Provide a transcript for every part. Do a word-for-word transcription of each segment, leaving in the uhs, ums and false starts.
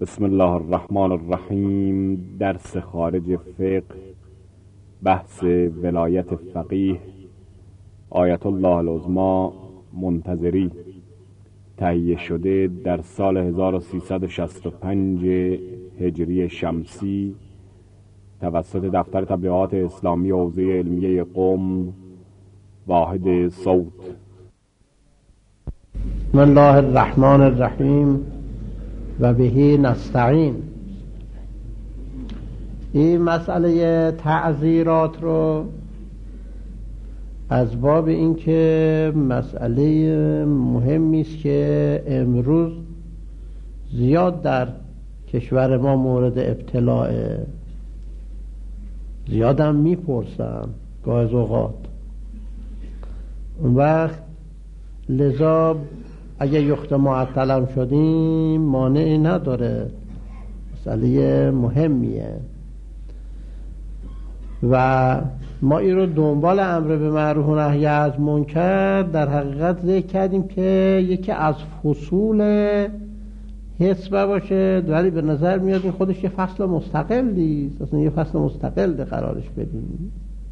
بسم الله الرحمن الرحیم. درس خارج فقه، بحث ولایت فقیه آیت الله العظمی منتظری، تهیه شده در سال هزار و سیصد و شصت و پنج هجری شمسی توسط دفتر تبلیغات اسلامی حوزه علمیه قم، واحد صوت. بسم الله الرحمن الرحیم و بهی نستعین. این مسئله تعزیرات رو از باب این که مسئله مهمی است که امروز زیاد در کشور ما مورد ابتلاء، زیادم میپرسن گاه از اوقات. اون وقت لذا اگه یخت معطلم شدیم مانعی نداره، مسئله مهمیه و ما این رو دنبال امر به معروف و نهی از منکر در حقیقت ذکر کردیم که یکی از فصول حسبه باشه، ولی به نظر میاد این خودش یه فصل مستقلی است، اصلا یه فصل مستقل قرارش بدیم.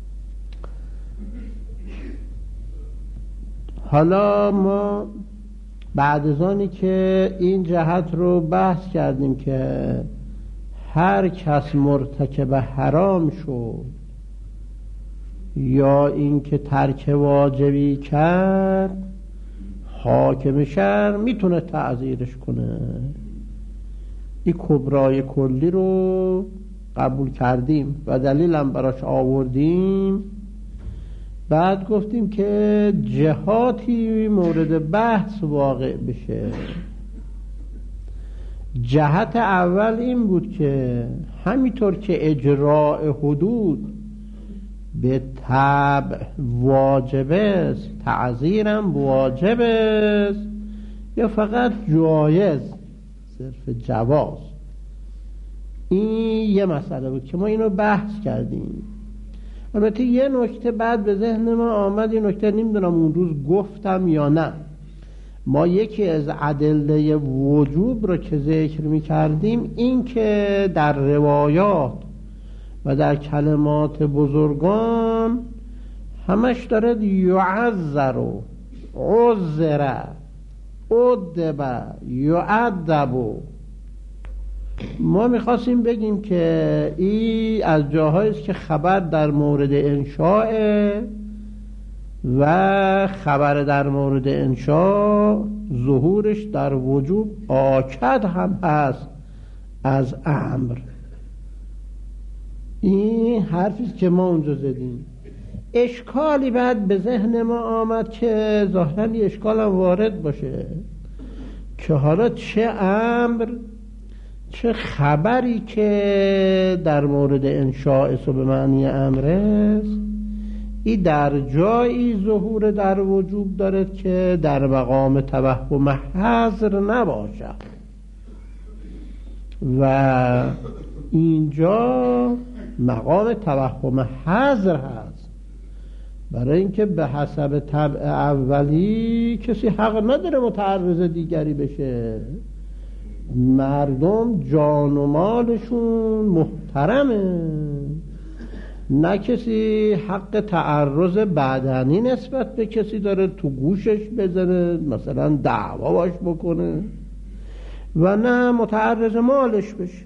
حالا ما بعد از آنی که این جهت رو بحث کردیم که هر کس مرتکب حرام شد یا این که ترک واجبی کرد، حاکم شهر میتونه تعزیرش کنه. این کبرای کلی رو قبول کردیم و دلیلم براش آوردیم. بعد گفتیم که جهاتی مورد بحث واقع بشه. جهت اول این بود که همینطور که اجراء حدود به طبع واجب است، تعزیرم واجب است یا فقط جایز، صرف جواز. این یه مسئله بود که ما اینو بحث کردیم. البته یه نکته بعد به ذهن ما آمد، یه نکته نمیدونم اون روز گفتم یا نه. ما یکی از ادله وجوب رو که ذکر میکردیم این که در روایات و در کلمات بزرگان همش دارد یعذر و عذر ادب یعذب. ما میخواستیم بگیم که این از جاهایی است که خبر در مورد انشاء و خبر در مورد انشاء ظهورش در وجوب آکد هم هست از امر. این حرفی است که ما اونجا زدیم. اشکالی بعد به ذهن ما آمد که ظاهراً این اشکال هم وارد باشه که حالا چه امر چه خبری که در مورد انشاء است و به معنی امر است، این در جایی ظهور در وجوب دارد که در مقام توهم حظر نباشد و اینجا مقام توهم حظر هست. برای اینکه به حسب طبع اولی کسی حق نداره متعرض دیگری بشه. مردم جان و مالشون محترمه، نه کسی حق تعرض بدنی نسبت به کسی داره تو گوشش بزنه، مثلا دعوا باش بکنه، و نه متعرض مالش بشه.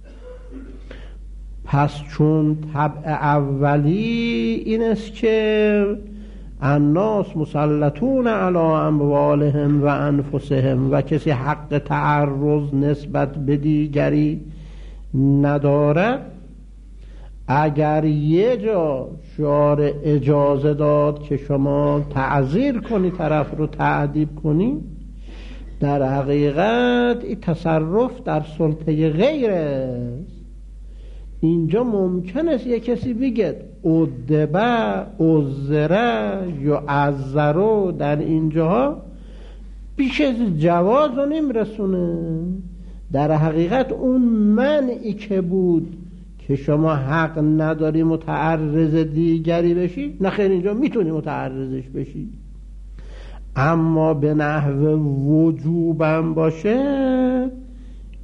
پس چون طبع اولی این است که الناس مسلطون علی اموالهم و انفسهم و کسی حق تعرض نسبت به دیگری ندارد، اگر یه جا شارع اجازه داد که شما تعزیر کنی، طرف رو تعذیب کنی، در حقیقت این تصرف در سلطه غیر است. اینجا ممکن است یک کسی بگه ادبه عذره یا عذرو، در اینجاها بیش از جواز رو نمیرسونه. در حقیقت اون منعی که بود که شما حق نداری متعرض دیگری بشی، نخیر اینجا میتونی متعرضش بشی. اما به نحو وجوبم باشه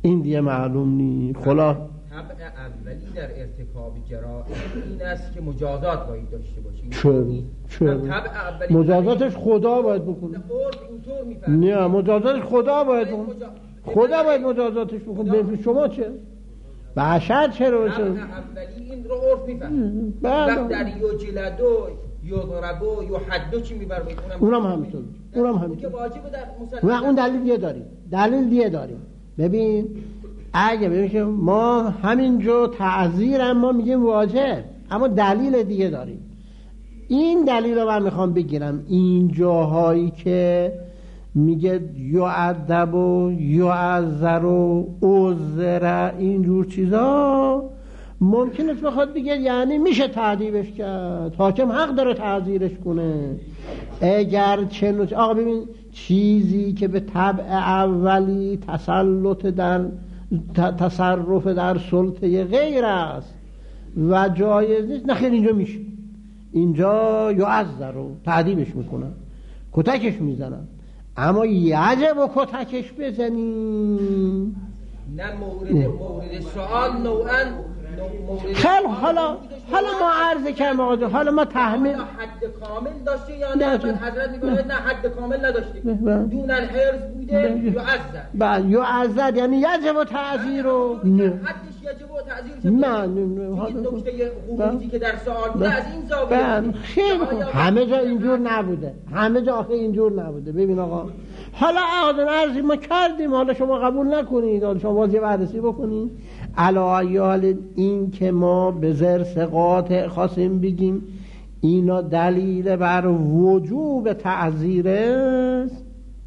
این دیگه معلوم نیست. خلا طبع اولی در ارتکاب جرائم این است که مجازات باید داشته باشیم. چرا؟ چرا؟ مجازاتش خدا باید بکنه. نه مجازاتش خدا باید بکنه. خدا باید مجازاتش بکنه. به شما چه؟ بشر چرا؟ طبع اولی این رو عرف میفهمه. وقت در یو جلدو یضربو یحدو چی میبره؟ اونم همینطور. اونم همینطور. و اون دلیل دیگه داریم. دلیل دیگه داریم. ببین اگه ببینیم ما همینجا تعزیر اما میگیم واجب، اما دلیل دیگه داریم. این دلیل رو من میخوام بگیرم. این جاهایی که میگه یعذب و یعذر و عذر اینجور چیزا ممکنه بخواد بگه یعنی میشه تعذیبش کرد، حاکم حق داره تعذیرش کنه. اگر چنو آقا ببین چیزی که به طبع اولی تسلط در تصرف در سلطه غیر است و جایز نیست، نه خیر اینجا میشه، اینجا یعذر رو تعذیبش میکنن، کتکش میزنن. اما یجب و کتکش بزنیم نه مورد مورد سوال نوعاً خیلی حالا حالا ما عرض کردیم آقا، حالا ما تحمیل حد کامل داشته یا نه؟ حضرت میگه نه حد کامل نداشته، دون الحرز بوده یعذر. بله یعذر یعنی یجب و تعذیر و نه حدش یجب و تعذیر نه نکته خروجی که در سوال بوده از این زاویه خیلی همه جا اینجور نبوده، همه جا آخه اینجور نبوده. ببین آقا حالا آقا عرضی ما کردیم، حالا شما قبول نکنید، حالا شما بازی بررسی بکنید. علایال این که ما به زرس قاطع خواستیم بگیم اینا دلیل بر وجوب تعذیر است،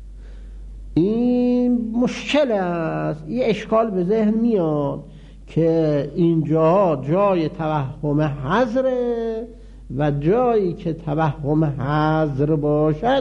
این مشکل است. این اشکال به ذهن میاد که اینجا جای توهم حظره و جایی که توهم حظر باشد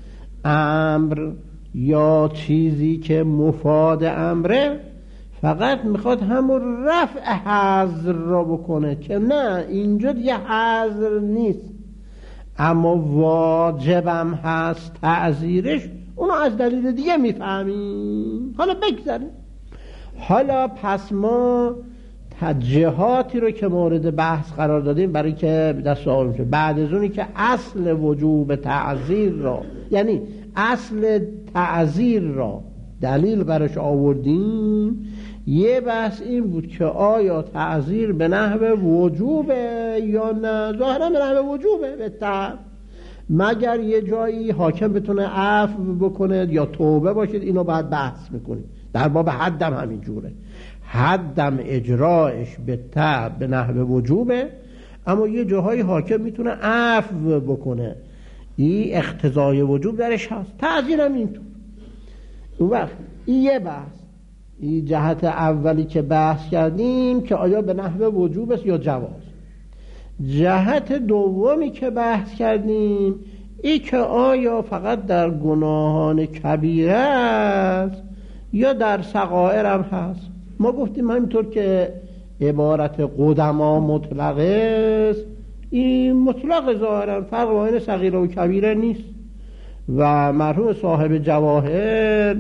امر یا چیزی که مفاد امره فقط میخواد همون رفع حظر را بکنه که نه اینجا دیگه حظر نیست اما واجبم هست تعذیرش، اونو از دلیل دیگه میفهمیم. حالا بگذاریم. حالا پس ما جهاتی رو که مورد بحث قرار دادیم برای که دست آوریم شد بعد از اونی که اصل وجوب تعذیر را یعنی اصل تعذیر را دلیل برش آوردیم، یه بحث این بود که آیا تعذیر به نحو وجوبه یا نه. ظاهرا به نحو وجوبه به طب، مگر یه جایی حاکم بتونه عفو بکنه یا توبه باشید، اینو بعد بحث میکنیم. در باب حدم همین جوره، حدم اجراش به طب به نحو وجوبه، اما یه جاهای حاکم میتونه عفو بکنه، این اقتضای وجوب درش هست. تعذیرم اینطور. اون وقت این یه بحث، این جهت اولی که بحث کردیم که آیا به نحو وجوب است یا جواز. جهت دومی که بحث کردیم این که آیا فقط در گناهان کبیره است یا در صغائر هم هست. ما گفتیم همینطور که عبارت قدما مطلق است، این مطلق ظاهرا فرق بین صغیره و کبیره نیست و مرحوم صاحب جواهر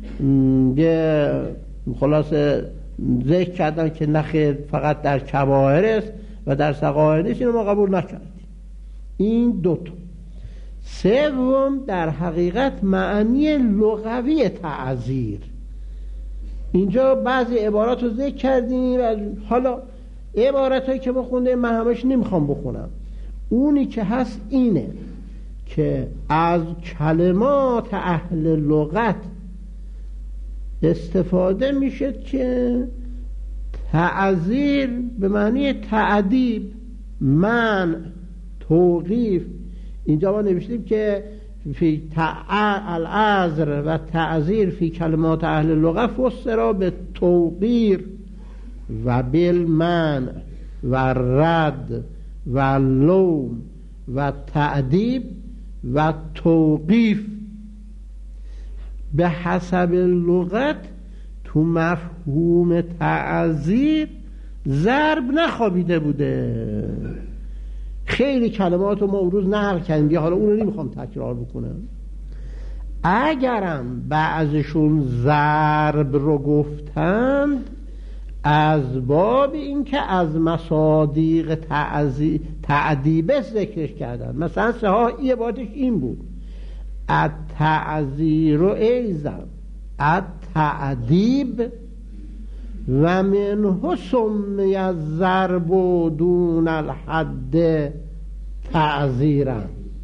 یه خلاصه ذکر کردن که نخیر فقط در کبائر است و در صغائر نیست. اینو ما قبول نکردیم. این دوتا. سوم در حقیقت معنی لغوی تعذیر، اینجا بعضی عبارات رو ذکر کردیم. حالا عبارت هایی که ما خونده من همش نمیخوام بخونم، اونی که هست اینه که از کلمات اهل لغت استفاده میشه که تعذیر به معنی تعذیب، منع، توقیف. اینجا ما نوشتیم که فی العذر و تعذیر فی کلمات اهل لغت فسر به توقیر و بالمنع و رد و لوم و تعذیب و توقیف. به حسب لغت تو مفهوم تعذیر ضرب نخوابیده بوده. خیلی کلمات رو ما اون روز نقل کردیم، حالا اون رو نمیخوام تکرار بکنم. اگرم بعضشون ضرب رو گفتند از باب این که از مصادیق تعذیبه ذکرش کردن. مثلا صحاحی عبارتش این بود: التعذیر ایضا التعذیب و منه سمی الضرب دون الحد تعذیرا.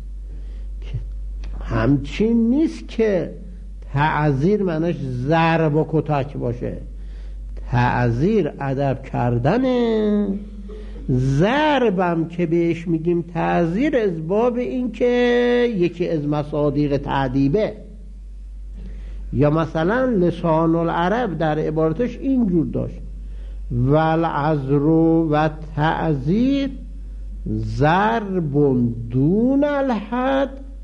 همچین نیست که تعذیر معنیش ضرب و کتک باشه. تعذیر ادب کردنه، ضربم که بهش میگیم تعذیر از باب این که یکی از مصادیق تعذیبه. یا مثلا لسان العرب در عبارتش اینجور داشت: والعذر و تعذیر ضرب دون الحد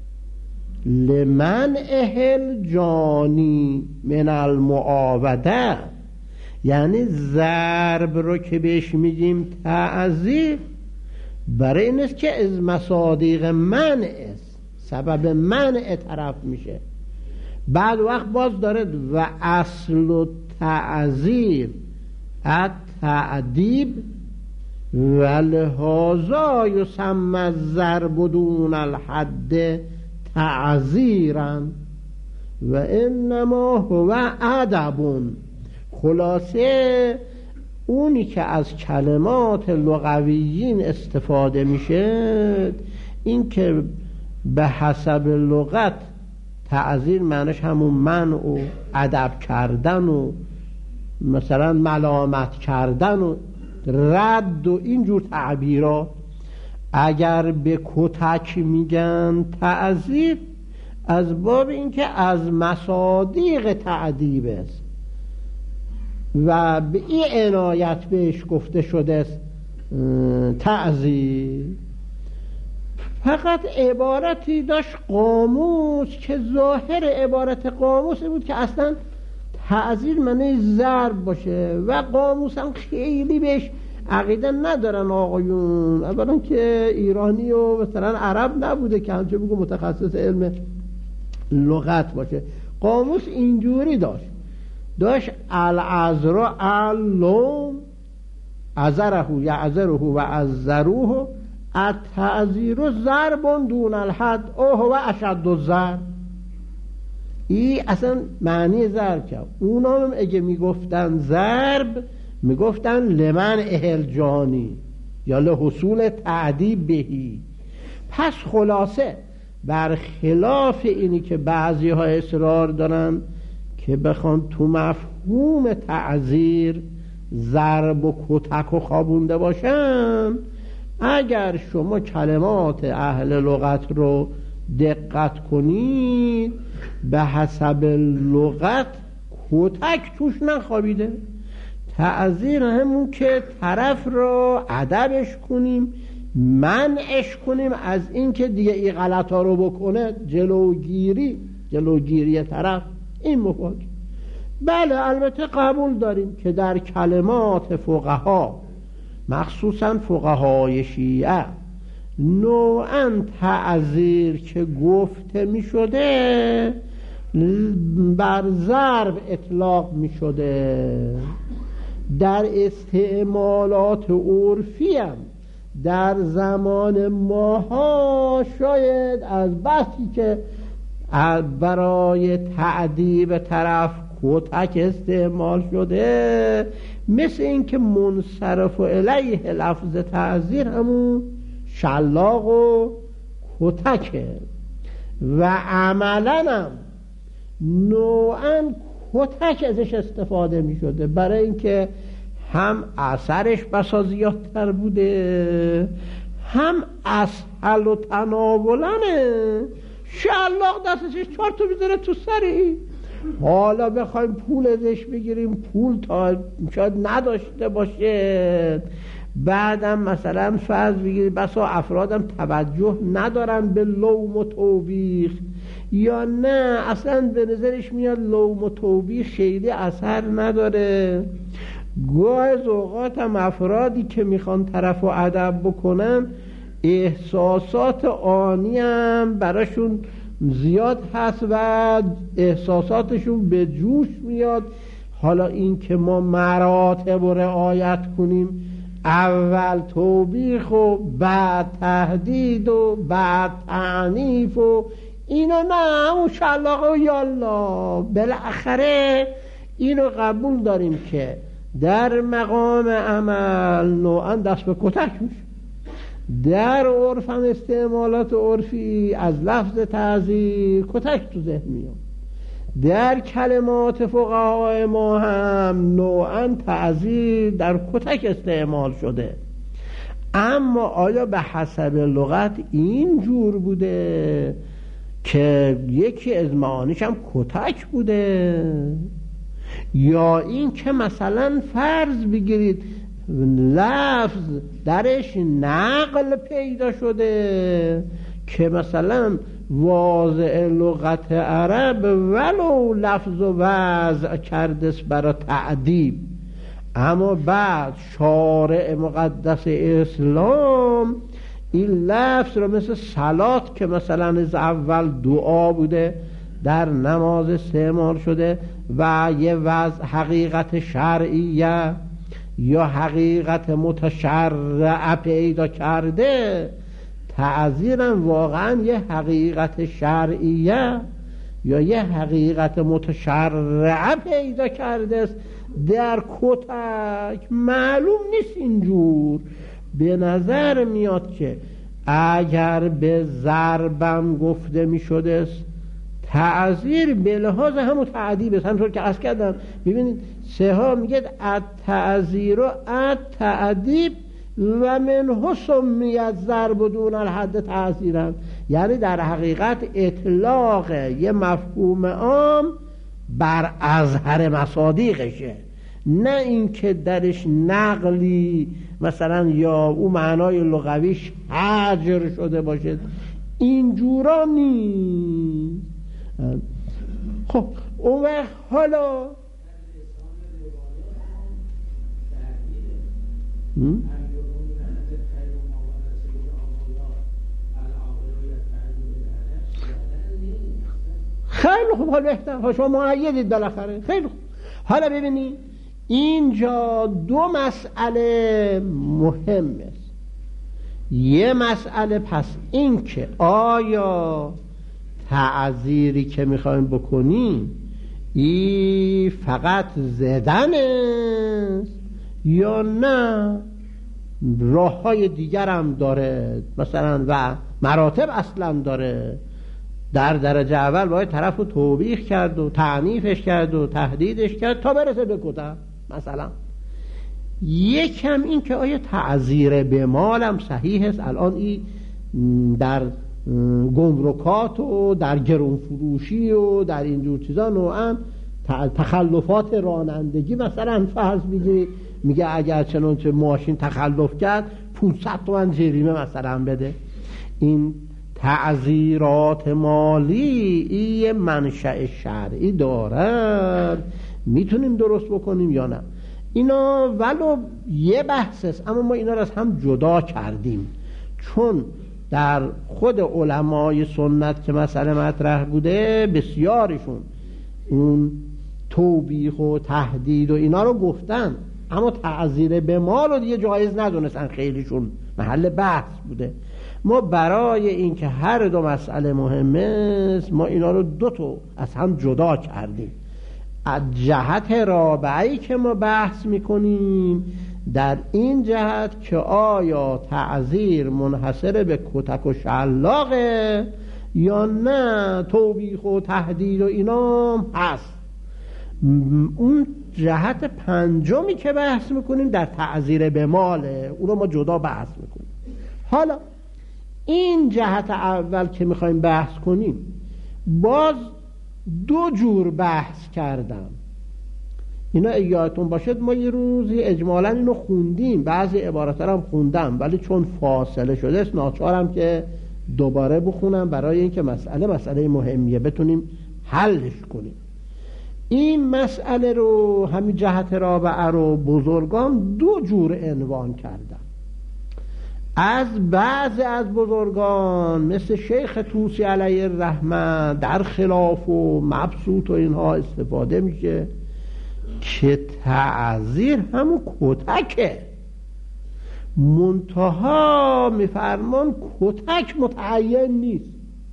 لمن اهل جانی من المعاوده. یعنی ضرب رو که بهش میگیم تعذیر برای این است که از مصادیق منع است، سبب منع طرف میشه. بعد وقت باز دارد و اصل تعذیر التعذیب و لهذا یسمى الضرب دون الحد تعذیرا و انما هو ادب. خلاصه اونی که از کلمات لغویین استفاده میشه این که به حسب لغت تعذیر معنیش همون منع و ادب کردن و مثلا ملامت کردن و رد و اینجور تعبیرات. اگر به کتک میگن تعذیر از باب این که از مصادیق تعذیب است و به این عنایت بهش گفته شده است تعذیر. فقط عبارتی داشت قاموس که ظاهر عبارت قاموس بود که اصلا تعذیر معنی ضرب باشه و قاموس هم خیلی بهش عقیده ندارن آقایون. اولا که ایرانی و مثلا عرب نبوده که همچه بگو متخصص علم لغت باشه. قاموس اینجوری داشت داشت العذر اللوم عذره یعذره و عذروه التعذیر ضرب دون الحد او هو اشد الضرب. این اصلا معنی ضرب کرد. اونا هم اگه میگفتن ضرب میگفتن لمن اهل جانی یا لحصول تعذیب بهی. پس خلاصه برخلاف اینی که بعضی ها اصرار دارن که بخوان تو مفهوم تعذیر ضرب و کتک و خوابونده باشن، اگر شما کلمات اهل لغت رو دقت کنید به حسب لغت کتک توش نخوابیده. تعذیر همون که طرف رو ادبش کنیم، منعش کنیم از این که دیگه این غلط ها رو بکنه، جلوگیری جلوگیری طرف. این مفاد بله البته قبول داریم که در کلمات فقها مخصوصا فقهای شیعه نوعا تعذیر که گفته می شده بر ضرب اطلاق می شده. در استعمالات عرفی هم در زمان ماها شاید از بحثی که برای تعذیب طرف کتک استعمال شده، مثل این که منصرف الیه لفظ تعذیر همون شلاق و کتکه و عملا هم نوعا کتک ازش استفاده می شده برای اینکه هم اثرش بسا زیادتر بوده، هم اسهل و تناولنه. شلاق دستش چهار تا میذاره تو سری. حالا بخوایم پول ازش بگیریم، پول تا شاید نداشته باشه. بعدم مثلا فرض بگیریم بسا افرادم توجه ندارن به لوم و توبیخ، یا نه اصلا به نظرش میاد لوم و توبیخ خیلی اثر نداره. گاه از اوقات هم افرادی که میخوان طرف و ادب بکنن احساسات آنی هم براشون زیاد هست و احساساتشون به جوش میاد. حالا این که ما مراتب رو رعایت کنیم، اول توبیخ و بعد تهدید و بعد تعنیف و اینو نه، اون شلاق و یالا. بالاخره اینو قبول داریم که در مقام عمل نوعا دست به کتک میشه. در عرف هم استعمالات عرفی از لفظ تعزیر کتک تو ذهن میاد. در کلمات فقهای ما هم نوعا تعزیر در کتک استعمال شده. اما آیا به حسب لغت این جور بوده که یکی از معانیش هم کتک بوده، یا این که مثلا فرض بگیرید لفظ درش نقل پیدا شده که مثلا واضع لغت عرب ولو لفظ و وضع کردست برای تعدیب، اما بعد شارع مقدس اسلام این لفظ رو مثل صلات که مثلا از اول دعا بوده در نماز استعمال شده و یه وضع حقیقت شرعیه یا حقیقت متشرعه پیدا کرده، تعزیرم واقعا یه حقیقت شرعیه یا یه حقیقت متشرعه پیدا کرده است در کتک معلوم نیست. اینجور به نظر میاد که اگر به ضربم گفته می شده است تعزیر به لحاظ همون تعدیب است. همونطور که عرض کردم ببینید سه ها میگه التعزیر و التعدیب و منه سمیت ضرب دون الحد تعزیرا، یعنی در حقیقت اطلاق یه مفهوم عام بر اظهر مصادیقشه، نه اینکه درش نقلی مثلا یا اون معنای لغویش حجر شده باشه. اینجورا نیست. خب اون وقت حالا خیلی خوب، حالا بهتر شما معیدید بالاخره. خیلی خوب، حالا ببینید اینجا دو مسئله مهم است. یه مسئله پس این که آیا تعزیری که میخوایم بکنیم این فقط زدن است یا نه راه های دیگر هم داره مثلا و مراتب اصلا داره. در درجه اول باید طرف رو توبیخ کرد و تعنیفش کرد و تهدیدش کرد تا برسه به کتک مثلا. یکم این که آیا تعزیر به مالم صحیح است. الان این در گمرکات و در گرون فروشی و در اینجور چیزا نوعا تخلفات رانندگی مثلا فرض بگیری میگه اگر چنانچه ماشین تخلف کرد پانصد تومن جریمه مثلا بده. این تعزیرات مالی این منشأ شرعی دارد، میتونیم درست بکنیم یا نه. اینا ولو یه بحث است اما ما اینا را از هم جدا کردیم، چون در خود علمای سنت که مسئله مطرح بوده بسیارشون اون توبیخ و تهدید و اینا رو گفتن، اما تعزیر به مال رو دیگه جایز ندونستن، خیلیشون محل بحث بوده. ما برای اینکه هر دو مسئله مهمه است ما اینا رو دو تا از هم جدا کردیم. از جهت رابعی که ما بحث میکنیم در این جهت که آیا تعزیر منحصر به کتک و شلاقه یا نه توبیخ و تهدید و اینا هست. اون جهت پنجمی که بحث میکنیم در تعزیر به ماله، اون رو ما جدا بحث میکنیم. حالا این جهت اول که میخوایم بحث کنیم باز دو جور بحث کردم. اینا یادتون باشد ما یه روزی اجمالا اینو خوندیم، بعضی عبارات هم خوندم ولی چون فاصله شده است ناچارم که دوباره بخونم برای اینکه مسئله مسئله مهمیه بتونیم حلش کنیم. این مسئله رو همین جهت رابعه رو بزرگان دو جور عنوان کردن. از بعض از بزرگان مثل شیخ طوسی علیه الرحمه در خلاف و مبسوط و اینها استفاده میشه که تعزیر همون کتکه. منتها میفرمان کتک متعین نیست،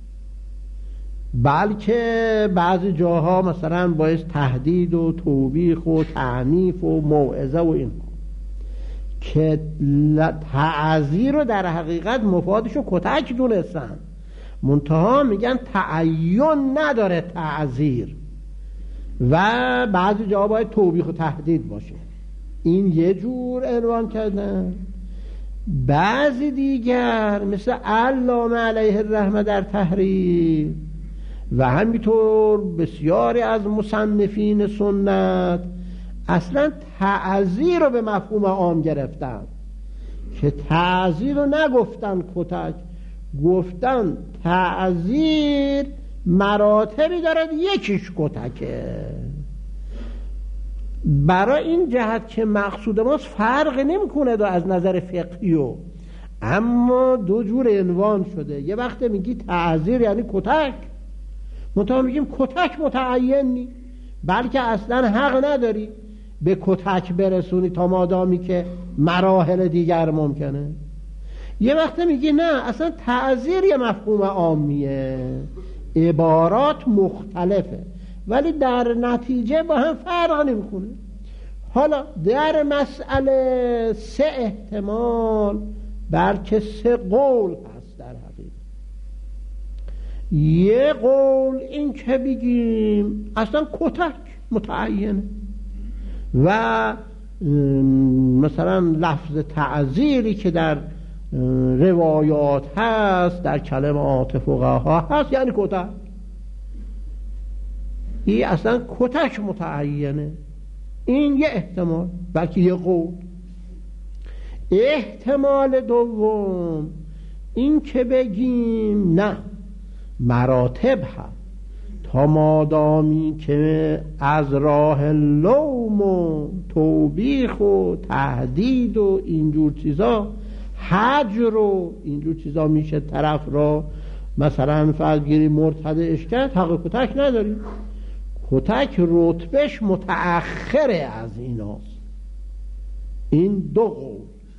بلکه بعضی جاها مثلا باعث تهدید و توبیخ و تعنیف و موعظه و این که تعزیر رو در حقیقت مفادشو کتک دونستن، منتها میگن تعین نداره تعزیر و بعضی جاها باید توبیخ و تهدید باشه. این یه جور عنوان کردن. بعضی دیگر مثل علامه علیه الرحمه در تحریر و همینطور بسیاری از مصنفین سنت اصلا تعزیر رو به مفهوم عام گرفتن که تعزیر رو نگفتن کتک، گفتن تعزیر مراتبی دارد، یکیش کتکه. برای این جهت که مقصود ماست فرق نمیکنه دو از نظر فقهی و، اما دو جور عنوان شده. یه وقت میگی تعزیر یعنی کتک، منتها میگیم کتک متعین نی، بلکه اصلا حق نداری به کتک برسونی تا مادامی که مراحل دیگر ممکنه. یه وقت میگی نه اصلا تعزیر یه مفهوم عامیه، عبارات مختلفه ولی در نتیجه با هم فرق نمیکنه. حالا در مسئله سه احتمال بلکه سه قول هست در حقیقت. یه قول این که بگیم اصلا کتک متعینه و مثلا لفظ تعزیری که در روایات هست در کلمات فقها هست یعنی کتک، این اصلا کتک متعینه. این یه احتمال بلکه یه قول. احتمال دوم این که بگیم نه مراتب هست، تا مادامی که از راه لوم و توبیخ و تهدید و اینجور چیزا، حجر و اینجور چیزا میشه طرف را مثلا فرضگیری مرتدعش کرد، حق کتک نداریم. کتک رتبهش متأخره از ایناست. این دو قول.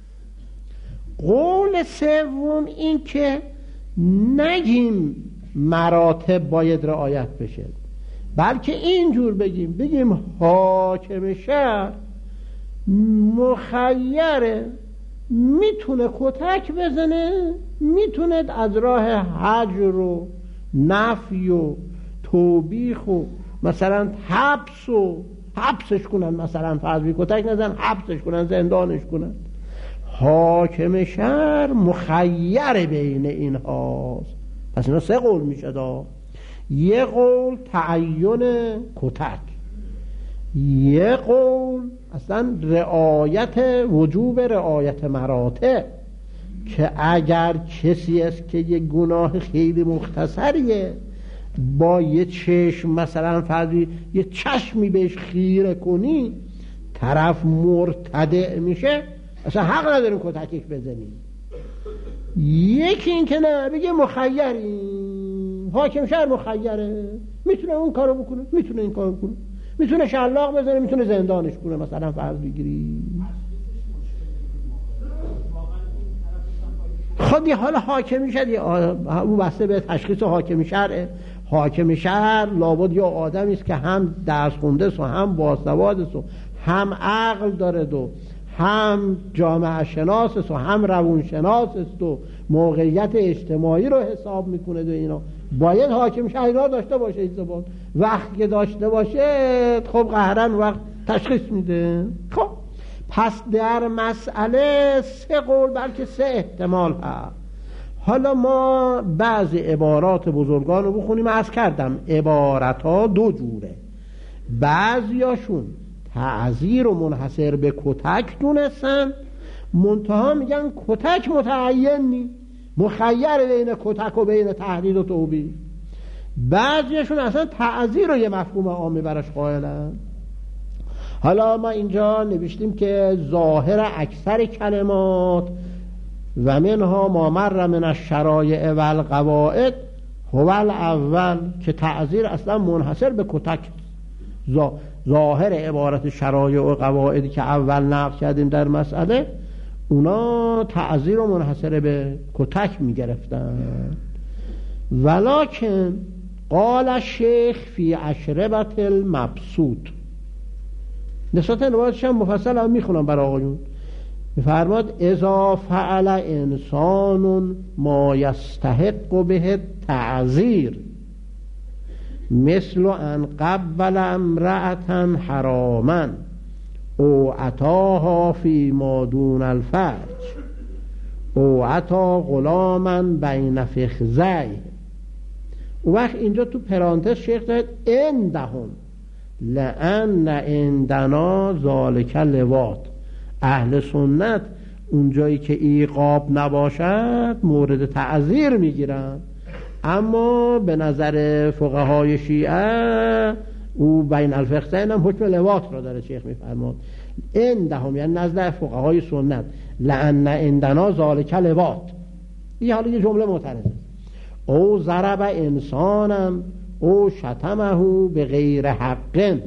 قول سوم این که نگیم مراتب باید رعایت بشه، بلکه اینجور بگیم بگیم حاکم شهر مخیره، میتونه کتک بزنه، میتونه از راه حجر و نفی و توبیخ و مثلا حبس و حبسش کنن، مثلا فرض بی کتک نزن حبسش کنن، زندانش کنن. حاکم شهر مخیر بین این هاست. پس اینا سه قول میشه دا. یه قول تعین کتک، یه قول اصلا رعایت وجوب رعایت مراتب، که اگر کسی است که یه گناه خیلی مختصریه با یه چشم مثلا فرضی یه چشمی بهش خیره کنی طرف مرتدع میشه، اصلا حق نداریم کتکش بزنیم. یکی این که نه بگه مخیری، حاکم شهر مخیره، میتونه اون کارو بکنه میتونه این کارو بکنه، میتونه شلاق بزنه میتونه زندانش کنه مثلا فرض بگیری. خب یه حالا حاکمی شد او بسته به تشخیص حاکم شهره. حاکم شهر لابد یا آدمی است که هم درس خونده است و هم باسواد است و هم عقل دارد و هم جامعه شناس است و هم روان شناس است و موقعیت اجتماعی رو حساب میکنه و اینا. باید حاکم شهر را داشته باشه این زبان. وقتی که داشته باشه خب قهرن وقت تشخیص میده. خب پس در مسئله سه قول بلکه سه احتمال هست. حالا ما بعضی عبارات بزرگان رو بخونیم. عرض کردم عبارت ها دو جوره، بعضیاشون تعزیر و منحصر به کتک دونستن، منتها میگن کتک متعین نی، مخیر بین کتک و بین تهدید و توبیخ. بعضیشون اصلا تعزیر رو یه مفهوم عامی براش قائلن. حالا ما اینجا نوشتیم که ظاهر اکثر کلمات و منها ما مر من الشرایع و القواعد هو الاول، که تعزیر اصلا منحصر به کتک. ظاهر عبارت شرایع و قواعدی که اول نقل کردیم در مسئله، اونا تعزیر رو منحصر به کتک می گرفتن. ولکن قال الشیخ فی اشربت المبسوط، نسبت روایتش هم مفصل هم میخونم برای آقایون. میفرماد اذا فعل انسان ما یستحق به تعزیر مثل ان قبل امرأة حراما او عطاها فی ما دون الفرج او عطا غلاما بین فخذیه. او وقت اینجا تو پرانتز شیخ دارد اندهم لأن عندنا ذالک لواط، اهل سنت اونجایی که ایقاب نباشد مورد تعزیر میگیرن، اما به نظر فقهای شیعه او بین الفخذین هم حکم لواط را داره. شیخ میفرماد عندهم یعنی نزد فقهای سنت، لأن عندنا ذالک لواط، این حالا یه جمله معترضه. او ضرب انسانم او شتمه به غیر حق،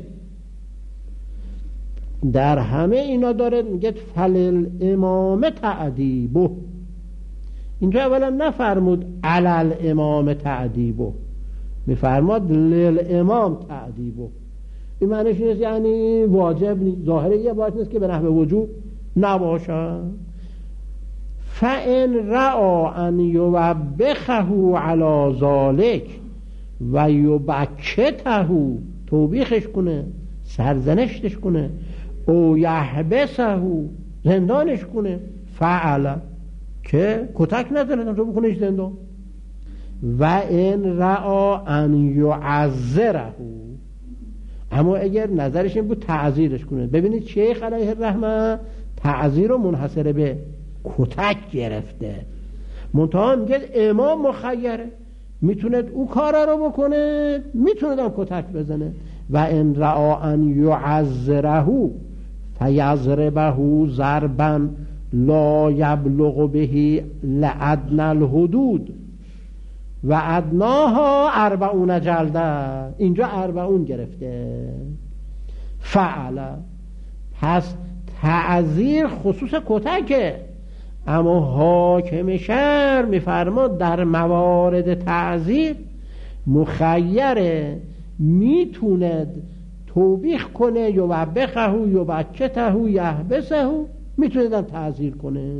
در همه اینا داره میگه فلل امام تعدیبه. اینجا اولا نفرمود علل امام تعدیبه، میفرماد لل امام تعدیبه. این معنیش نیست یعنی واجب نیست، ظاهره یه باید نیست که به نحو وجوب نباشه. فَإِنْ رَأَى أَنْ يُوَبِّخَهُ عَلَى ذَلِكَ و یبکته، توبیخش کنه، سرزنشتش کنه، او یحبسه، زندانش کنه، فعلا که کتک نداره تو بکنش زندان. و این رعا ان یعذره، اما اگر نظرش این بود تعذیرش کنه. ببینید شیخ علیه الرحمه تعذیر رو منحصر به کتک گرفته، منتها میگه امام مخیره، میتونه او کارا رو بکنه، میتونه هم کتک بزنه. و ان رعا ان یعذره فیضربه ضربا لا یبلغ به لعدن الحدود و ادناها اربعون جلده. اینجا اربعون گرفته فعلا، پس تعذیر خصوص کتکه. اما حاکم شهر میفرماد در موارد تعذیر مخیره، میتوند توبیخ کنه، یوبخه یبکته یحبسه، میتونه هم تعذیر کنه.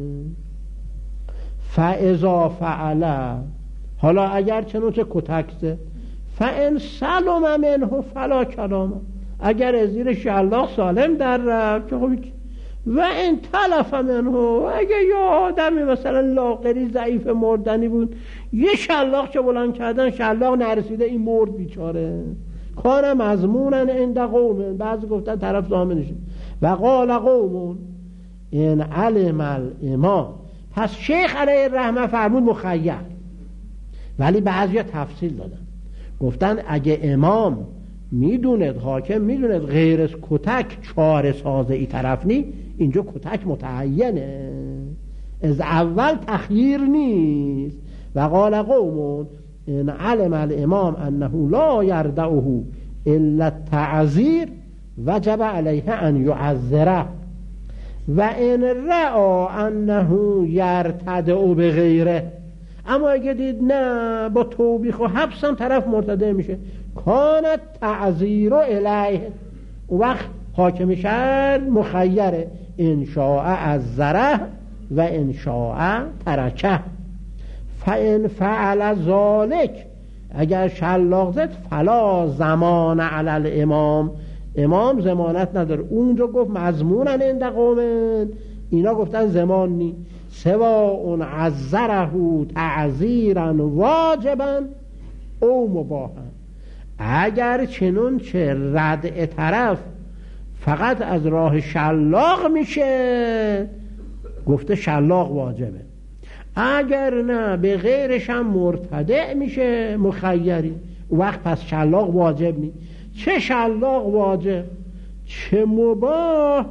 فاذا فعل، حالا اگر چنانچه کتکسه، فان سلم منه فلا کلام، اگر از زیر شلاق سالم در رفت خب، و این تلف منه، اگر یه آدمی مثلا لاغری ضعیف مردنی بود، یه شلاق چه بلند کردن شلاق نرسیده این مرد بیچاره، کار مضمونن عند قوم، بعضی گفتن طرف زامنشه. و قال قوم این علم الامام، پس شیخ علیه الرحمه فرمود مخیر، ولی بعضی تفصیل دادن، گفتن اگه امام میدوند، حاکم میدوند غیر از کتک چاره سازه ای طرف نی، اینجا کتک متعینه، از اول تخییر نیست. و قال قوم ان علم الامام انه لا یردعه الا التعذیر وجب علیه ان یعذره و ان رأى انه یرتدع به غیره، اما اگه دید نه با توبیخ و حبس هم طرف مرتدع میشه، کانت تعذیر الیه، اون وقت حاکم شهر مخیره، ان شاء عذره و ان شاء ترکه. فان فعل ذلک، اگر شلاق زد، فلا زمان علی الامام، امام ضمانت نداره. اونجا گفت مضمونن عند قوم، اینا گفتن زمان نی، سواء عذره تعذیرا واجبا او مباحا، اگر چنون چه ردع طرف فقط از راه شلاق میشه، گفته شلاق واجبه، اگر نه به غیرش هم مرتدع میشه مخیری، وقت پس شلاق واجب نی. چه شلاق واجب چه مباح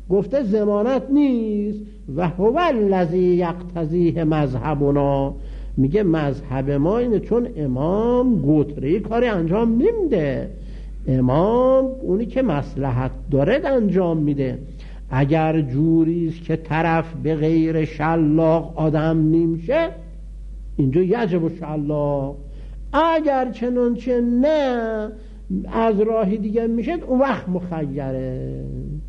گفته ضمانت نیست. و هو الذی یقتضیه مذهبنا، میگه مذهب ما اینه چون امام گوتری کاری انجام نمیده، امام اونی که مصلحت داره انجام میده. اگر جوریست که طرف به غیر شلاق آدم نمیشه، اینجا یجب و شلاق. اگر چنانچه نه از راهی دیگه میشه، اون وقت مخیره.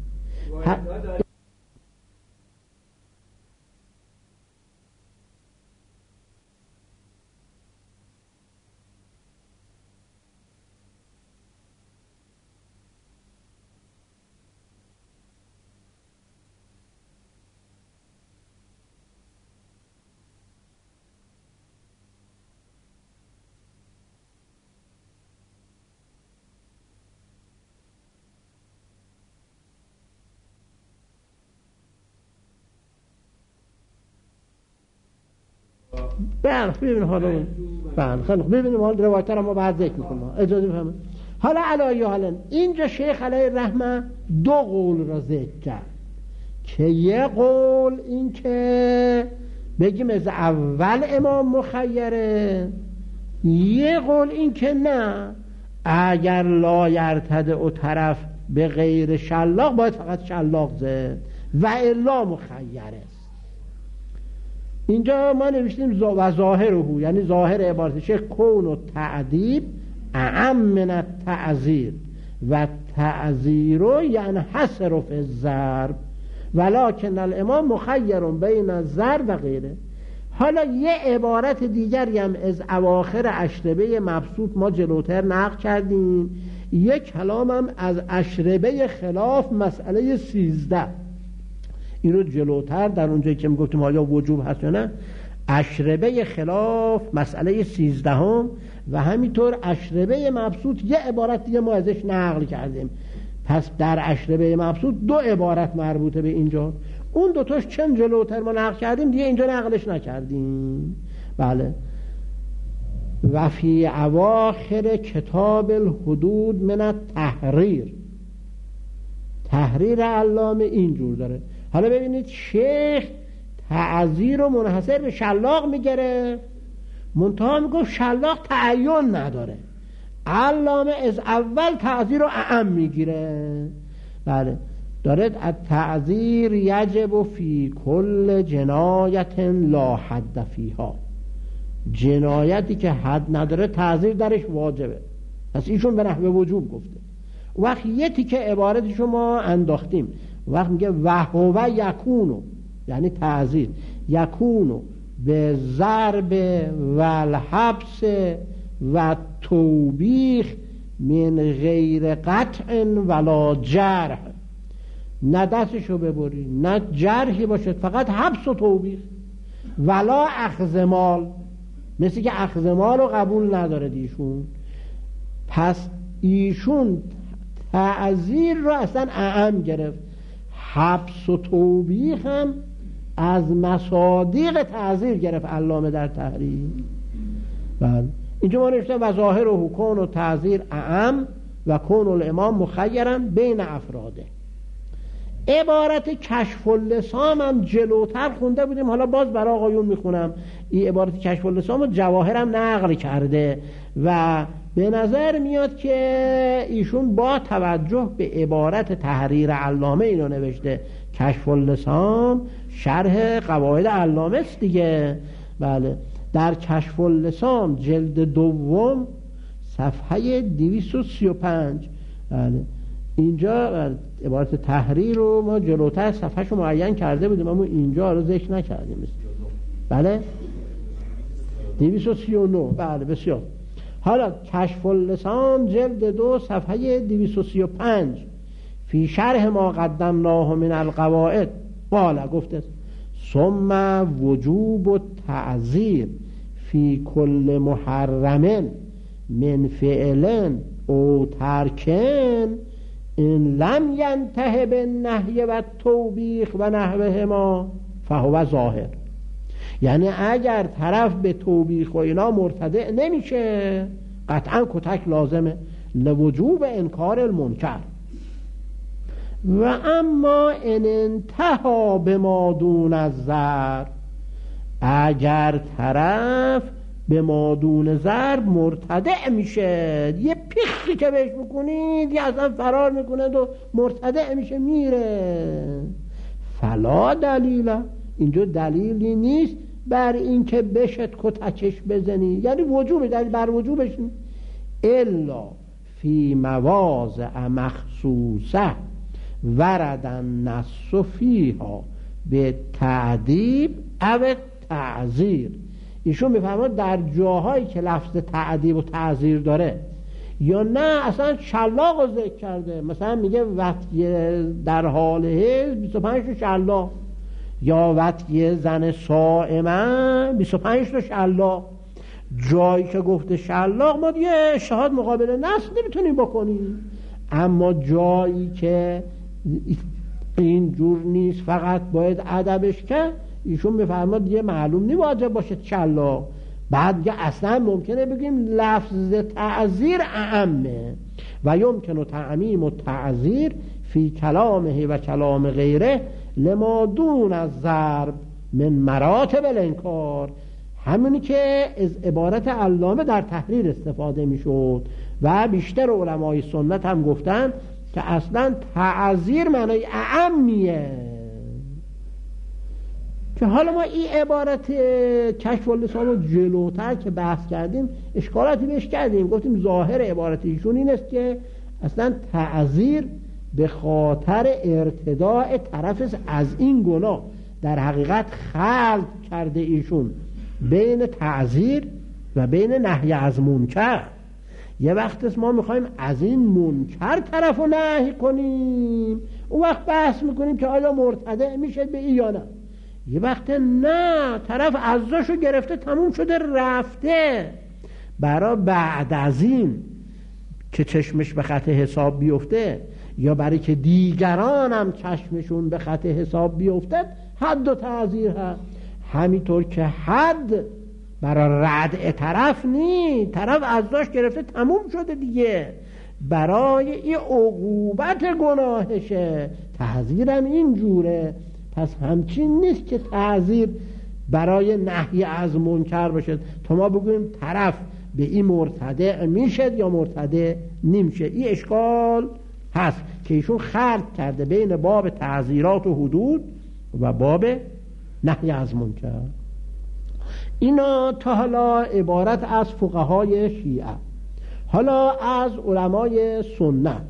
بله ببینیم حالا بله خیلی ببینیم حالا روایت را ما بعد ذکر میکنیم. اجازه بفرمایید. حالا علی حالا اینجا شیخ علیه رحمه دو قول را ذکر کرد که یه قول این که بگیم از اول امام مخیره، یه قول این که نه، اگر لا یرتد او طرف به غیر شلاق باید فقط شلاق زد و الا مخیره. اینجا ما نوشتیم و ظاهره، یعنی ظاهر عبارت شیخ کون و تعذیب اعم من التعذیر و تعذیر یعنی حسر فی الضرب ولکن الامام مخیر بین الضرب و غیره. حالا یه عبارت دیگری هم از اواخر اشربه مبسوط ما جلوتر نقل کردیم، یک کلام هم از اشربه خلاف مسئله سیزده، این رو جلوتر در اونجایی که میگفتیم آیا وجوب هست یا نه، اشربه خلاف مسئله سیزدهم و همینطور اشربه مبسوط یه عبارت دیگه ما ازش نقل کردیم. پس در اشربه مبسوط دو عبارت مربوطه به اینجا، اون دوتاش چند جلوتر ما نقل کردیم دیگه اینجا نقلش نکردیم. بله. و فی اواخر کتاب الحدود من التحریر، تحریر علامه اینجور داره. حالا ببینید شیخ تعذیر رو منحصر به شلاق میگره، منتها میگفت شلاق تعین نداره، علامه از اول تعذیر رو اعم میگیره. بله دارد التعذیر یجب فی کل جنایت لا حد فیها، جنایتی که حد نداره تعذیر درش واجبه. پس ایشون به نحو وجوب گفته. وقت یه تیکه عبارتشو ما انداختیم، وقت میگه وهو یکونو یعنی تعذیر یکونو به ضرب و الحبس و توبیخ من غیر قطع ولا جرح، نه دستشو ببری نه جرحی باشد، فقط حبس و توبیخ، ولا اخذ مال، مثل که اخذ مال رو قبول نداره ایشون. پس ایشون تعذیر رو اصلا اعم گرفت، حبس و توبیخ هم از مصادیق تعذیر گرفت علامه در تحریر. بله اینجا ما نوشتم و ظاهر و حکون و تعذیر اعم و کون الامام مخیرن بین افراده. عبارت کشف اللسام هم جلوتر خونده بودیم، حالا باز برای آقایون میخونم. این عبارت کشف اللسام رو جواهرم نقل کرده و به نظر میاد که ایشون با توجه به عبارت تحریر علامه اینو نوشته. کشف اللسام شرح قواعد علامه است دیگه. بله در کشف اللسام جلد دوم صفحه دویست و سی و پنج. بله اینجا عبارت تحریر رو ما جلوتر صفحهشو معین کرده بودیم اما اینجا رو ذکر نکردیم. بله دویست و سی و نه. بله بسیار. حالا کشف اللسان جلد دو صفحه دویست و سی و پنج فی شرح ما قدمناه من القواعد قال گفته ثم وجوب التعذیر فی کل محرم من فعل او ترکن این لم ینته بالنهی و التوبیخ و نحوهما فهو ظاهر. یعنی اگر طرف به توبیخ و اینا مرتدع نمیشه قطعا کتک لازمه لوجوب انکار المنکر. و اما ان انتها به ما دون الضرب، اگر طرف به ما دون ضرب مرتدع میشه، یه پیخی که بهش میکنید یه اصلا فرار میکنه و مرتدع میشه میره، فلا دلیل، اینجا دلیلی نیست بر این که بشت کتکش بزنی، یعنی وجوب دلیل بر وجوبش، الا فی مواضع مخصوصه وردن نص فیها به تعذیب او تعذیر. ایشون میفرماد در جاهایی که لفظ تعذیب و تعذیر داره، یا نه اصلا شلاق رو ذکر کرده، مثلا میگه وطیه در حال حیض بیست و پنج تا شلاق، یا وطیه زن صائمه بیست و پنج تا شلاق. جایی که گفته شلاق ما دیگه شهاد مقابل نص نمیتونیم بکنیم، اما جایی که این جور نیست فقط باید ادبش کرد، ایشون میفرماد دیگه معلوم نی واجب باشه شلاق. بعد دیگه اصلا ممکنه بگیم لفظ تعذیر اعمه و یمکن تعمیم و تعذیر فی کلامه و کلام غیره لما دون از ضرب من مراتب الانکار، همونی که از عبارت علامه در تحریر استفاده میشد و بیشتر علمای سنت هم گفتن که اصلا تعذیر معنای اعمیه. که حالا ما این عبارت کشف اللسان رو جلوتر که بحث کردیم اشکالاتی بهش کردیم، گفتیم ظاهر عبارت ایشون این است که اصلا تعذیر به خاطر ارتداء طرف از این گناه، در حقیقت خلط کرده ایشون بین تعذیر و بین نهی از منکر. یه وقت ما میخوایم از این منکر طرف رو نهی کنیم، اون وقت بحث میکنیم که آیا مرتدع میشه به این یا نه. یه وقت نه، طرف عزاشو گرفته تموم شده رفته، برای بعد از این که چشمش به خط حساب بیفته یا برای که دیگران هم چشمشون به خط حساب بیفته حد و تعذیر هست. همینطور که حد برای ردع طرف نی، طرف عزاش گرفته تموم شده دیگه، برای این عقوبت گناهشه. تعذیرم این جوره، پس همچین نیست که تعذیر برای نهی از منکر باشه تا ما بگوییم طرف به این مرتدع میشه یا مرتدع نمیشه. این اشکال هست که ایشون خلط کرده بین باب تعذیرات و حدود و باب نهی از منکر. اینا تا حالا عبارت از فقهای شیعه. حالا از علمای سنت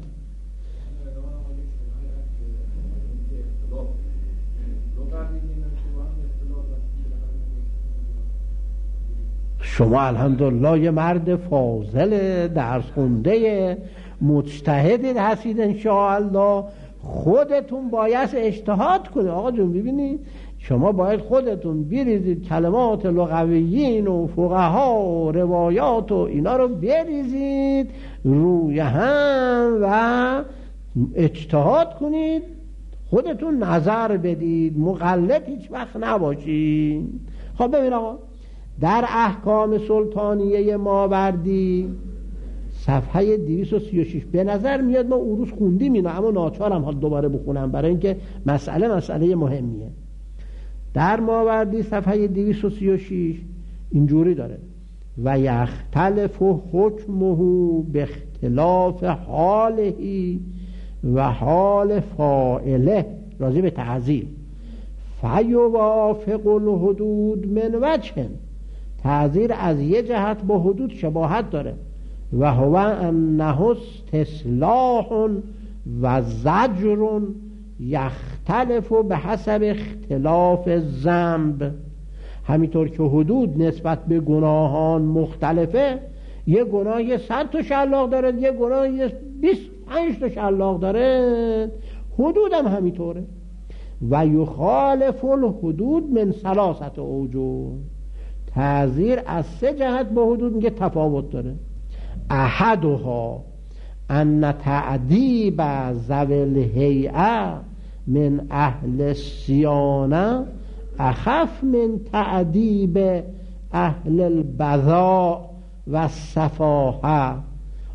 شما الحمدلله یه مرد فاضل درس خونده مجتهدید هستید، انشاءالله خودتون باید اجتهاد کنید. آقا جون ببینید شما باید خودتون بریزید کلمات لغویین و فقها و روایات و اینا رو بریزید روی هم و اجتهاد کنید، خودتون نظر بدید، مقلد هیچ وقت نباشید. خب ببین آقا در احکام سلطانیه ماوردی صفحه دویست و سی و شش به نظر میاد ما اون روز خوندیم اینا، اما ناچارم حال دوباره بخونم برای اینکه مسئله مسئله مهمیه. در ماوردی صفحه دویست و سی و شش اینجوری داره: و یختلف حکمه به اختلاف حالهی و حال فاعله، راضی به تعذیر، فیوافق الحدود من وجه، تعذیر از یه جهت با حدود شباهت داره، و هو انه استصلاح و زجر یختلف به حسب اختلاف ذنب. همینطور که حدود نسبت به گناهان مختلفه، یه گناه صد تا شلاق داره، یه گناه بیست و پنج تا شلاق داره، حدود هم همینطوره. و یخالف الحدود من ثلاثه اوجه، تعذیر از سه جهت با حدود میگه تفاوت داره. احدها ان تعذیب ذوی الهیئه من اهل الصیانه اخف من تعذیب اهل البذاء و السفاهه.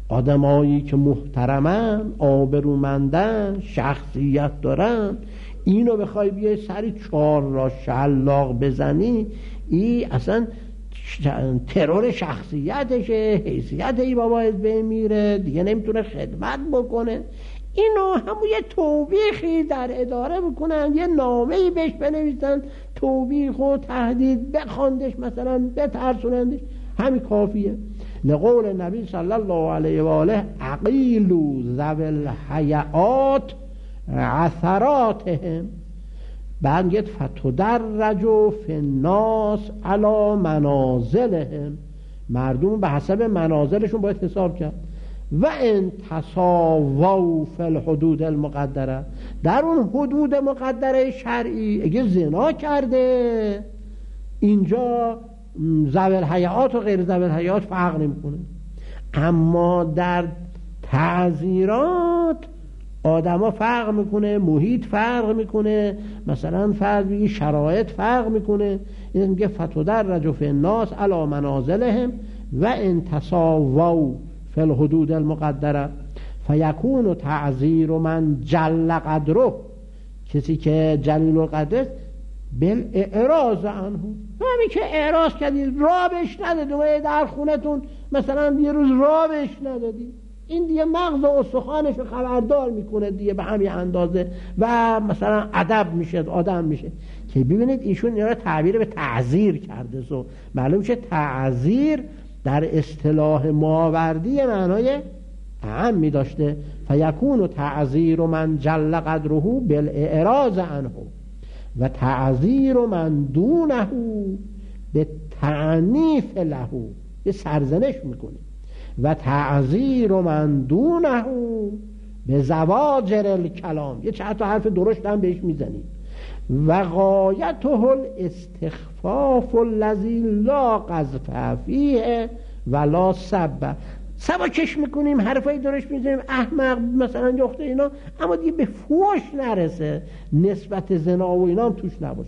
آدمایی که محترمن، آبرومندن، شخصیت دارن، اینو بخوای بیای سری چهار را شلاق بزنی، این اصلا ترور شخصیتشه، حیثیت ای بابا از بین میره، دیگه نمیتونه خدمت بکنه. اینو همون یه توبیخی در اداره بکنن، یه نامه‌ای بهش بنویسن، توبیخ و تهدید بخواندش، مثلا بترسونندش، همین کافیه. لقول نبی صلی الله علیه و آله عقیلوا ذوی الحیات عثراتهم، بعد گفت فتدرج فی الناس علی منازلهم، مردم به حسب منازلشون باید حساب کرد. و ان تساووا فی الحدود المقدره، در اون حدود مقدره شرعی اگه زنا کرده، اینجا ذوی الحیات و غیر ذوی الحیات فرق نمیکنه. اما در تعزیرات آدما فرق میکنه، محیط فرق میکنه، مثلا فرض شرایط فرق میکنه. این میگه فتدرج فی الناس علی منازلهم و ان تساووا فی الحدود المقدره فیکون تعزیر من جل قدره، کسی که جلیل القدر بالاعراض عنه، همین که اعراض کردید، راه بهش ندادید، در خونتون مثلا یه روز راه بهش ندادید، این دیگه مغز و استخوانش رو خبردار میکنه دیگه به همین اندازه و مثلا ادب میشه، آدم میشه. که ببینید ایشون اینا رو تعبیر به تعزیر کرده، سو معلوم شه تعزیر در اصطلاح ماوردی معنای عامی داشته. فیکون تعزیر من جل قدره بالاعراض عنه و تعزیر من دونه به تعنیف له، به سرزنش میکنه. و تعزیر من دونه به زواجر الکلام، یه چند تا حرف درشت هم بهش میزنید. و غایته الاستخفاف الذی لا قذف فیه ولا سب، سبا کش میکنیم، حرفای درشت میزنیم، احمق مثلا جخته اینا، اما دیگه به فوش نرسه، نسبت زنا و اینا هم توش نباشه.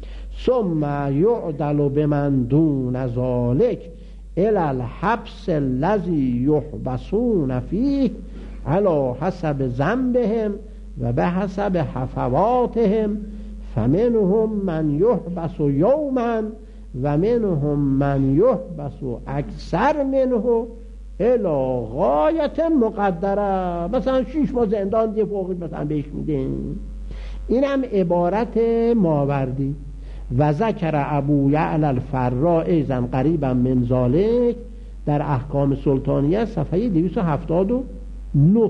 ثم یعدل بمن دون ذلک الی الحبس الذی یحبسون فیه علی حسب ذنبهم و به حسب حفواتهم، فمنهم من یحبس یوما و منهم من یحبس اکثر منه الی غایت مقدره، مثلا شیش ماه زندان دیگه فوقی مثلا بهش میده. این هم عبارت ماوردی. و ذکر ابو یعلا الفراء ایضا قریبا من ذلک در احکام سلطانیه صفحه دویست و هفتاد و نه.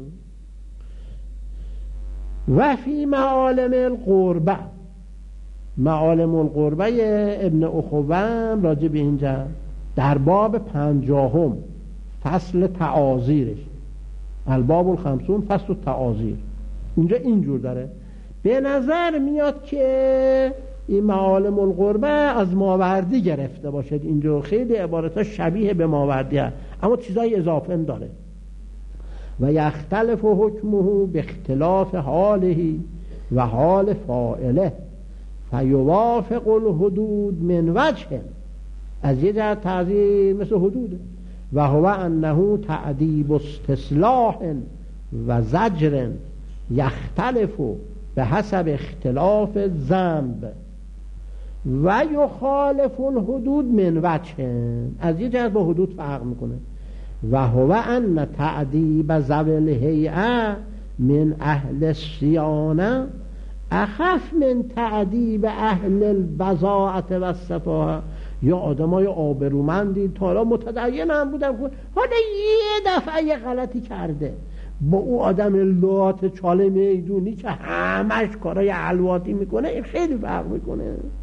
و فی معالم القربه، معالم القربه ابن اخوام راجع به اینجا در باب پنجاهم فصل تعازیرش، الباب الخمسون فصل تعازیر، اینجا اینجور داره. به نظر میاد که این معالم القربه از ماوردی گرفته باشد، اینجا خیلی عبارتها شبیه به ماوردی هست اما چیزای اضافه هم داره. و یختلف حکمه به اختلاف حاله و حال فاعله فیوافق الحدود من وجه، از یه جهت تعذیر مثل حدوده. و هو انه تعذیب استصلاح و زجر یختلف به حسب اختلاف ذنب و یخالف الحدود من وجه، از یه جهت با حدود فرق میکنه. و هو ان تعذیب ذوی الهیئه من اهل الصیانه اخف من تعذیب اهل البضاعه و السفاهه. یا آدمای آبرومندی تا حالا متدین هم بودن، حالا یه دفعه یه غلطی کرده، با او آدم لات چاله میدونی که همش کارای علواتی میکنه، این خیلی فرق میکنه.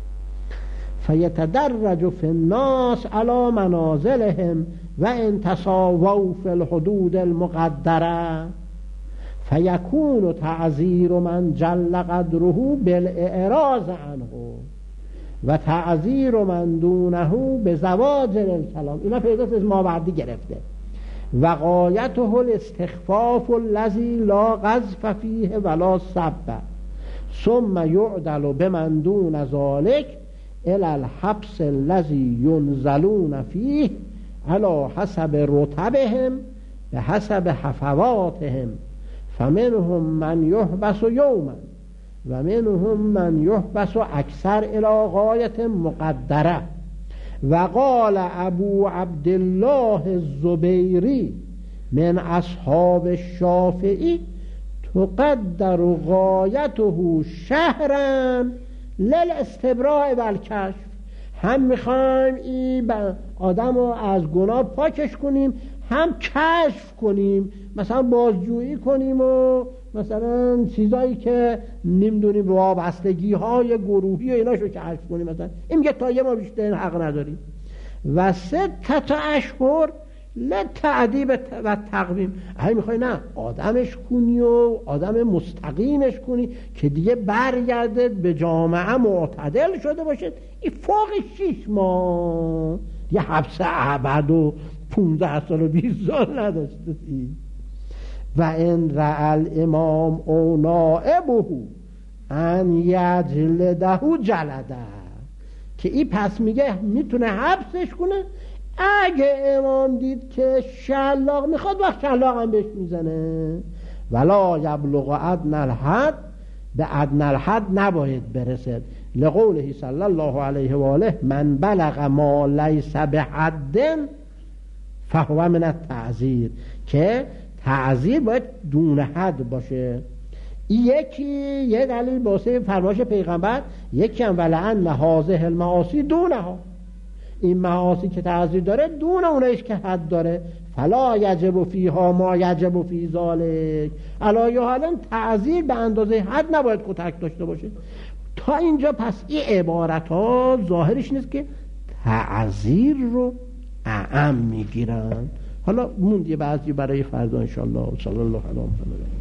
فیتدرج فی الناس علی منازلهم و ان تساووا فی الحدود المقدره فیکون تعذیر من جل قدره بالاعراض عنه و تعذیر من دونه به زواجر الکلام. اینا پیداست از ماوردی گرفته. و غایته الاستخفاف الذی لا قذف فیه ولا سب، ثم یعدل بمن دون ذلک الی الحبس الذی ینزلون فیه علی حسب رتبهم به حسب حفواتهم فمنهم من یحبس یوما و منهم من یحبس اکثر الی غایت مقدره. و قال ابو عبدالله الزبیری من اصحاب الشافعی تقدر غایته شهرا للاستبراء والکشف. هم میخوایم این آدم رو از گناه پاکش کنیم، هم کشف کنیم، مثلا بازجویی کنیم و مثلا چیزایی که نمیدونیم وابستگی های گروهی و ایناشو کشف کنیم. مثلا این میگه تا یه ما بیشتر حق نداریم. و سه تا اشهر لتعدیب و تقویم. اگه میخوای نه آدمش کنی و آدم مستقیمش کنی که دیگه برگرده به جامعه معتدل شده باشه، این فوق شیش ماه یه حبس ابد و پونزده سال و بیست سال نداشته. و ان رأى الامام او نائبه ان یجلده جلده، که این پس میگه میتونه حبسش کنه. اگه امام دید که شلاق میخواد وقت شلاق هم بهش میزنه. ولا یبلغ ادنی الحد، به ادنی الحد نباید برسد. لقوله صلی الله علیه و آله من بلغ ما لیس بحد فهو من التعزیر، که تعزیر باید دون حد باشه. یکی یه دلیل واسه فرمایش پیغمبر، یکی هم ولعن هذه المعاصی دونها، این معاصی که تعزیر داره دون اونایش که حد داره. فلا یجب فیها ما یجب فی ذالک، علی حالا تعزیر به اندازه حد نباید کتک داشته باشه. تا اینجا پس این عبارت ها ظاهرش نیست که تعزیر رو اعم میگیرن. حالا موند یه بعضی برای فردا انشاءالله. صلی الله علیه و سلم.